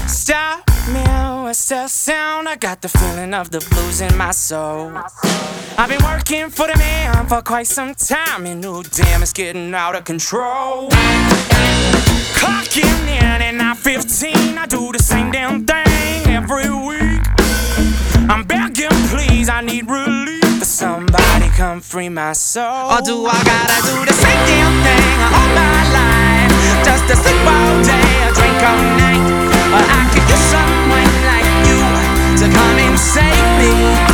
Stop me, what's that sound? I got the feeling of the blues in my soul. I've been working for the man for quite some time, and oh damn, it's getting out of control. Clocking in and I'm 15, I do the same damn thing every week. I'm begging, please, I need relief. Somebody come free my soul. Or do I gotta do the same damn thing all my life? Just to sleep all day or drink all night? But I could use someone like you to come and save me.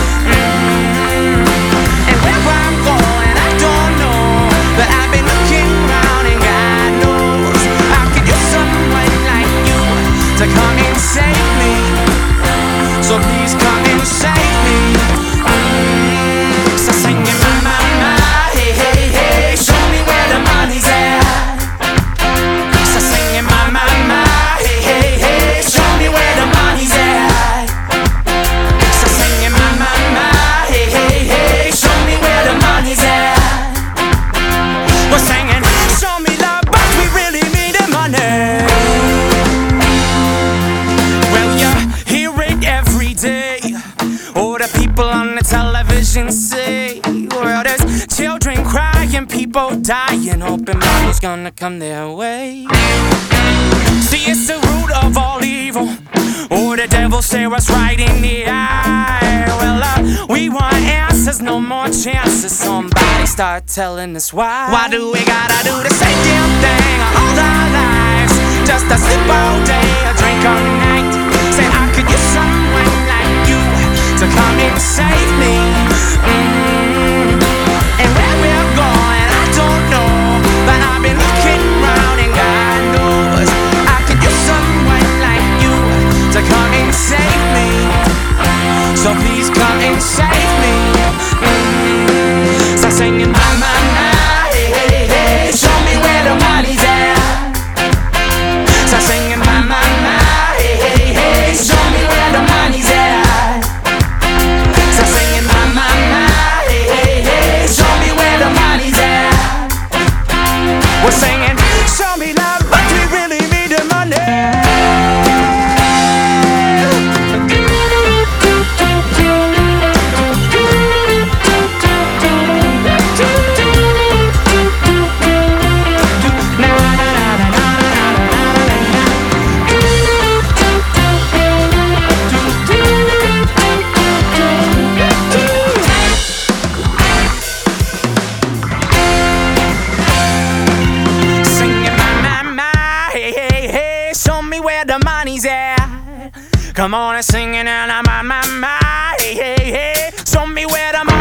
And where I'm going, I don't know, but I've been looking around and God knows I could use someone like you to come and save me. So please come and save me. So singing my, hey, hey, hey, show me where the money's at. So singing my, hey, hey, hey, show me where the money's at. So singing my, hey, hey, hey, show me where the money's at. We're singing, show me love, but we really need the money. Well, you hear it every day. Oh, the people on the television say, well, there's children crying, people dying, hoping money's gonna come their way. See, it's the root of all evil. Oh, the devil stare us right in the eye. Well, we want answers, no more chances. Somebody start telling us why. Why do we gotta do the same damn thing all our lives? Just to sleep all day or drink all night? Say I could use someone like you to come and save me. And where we're going, I don't know, but I've been looking around and God knows I could use someone like you to come and save me. So please come and save me. So singing my, hey, hey, hey, show me where the money's at. So singing my, hey, hey, hey, show me where the money's at. So singing my, hey, hey, hey, show me where the money's at. We're singing, show me love, but we really need the money. The money's at. Come on and sing it and I'm my, hey, hey, hey. Show me where the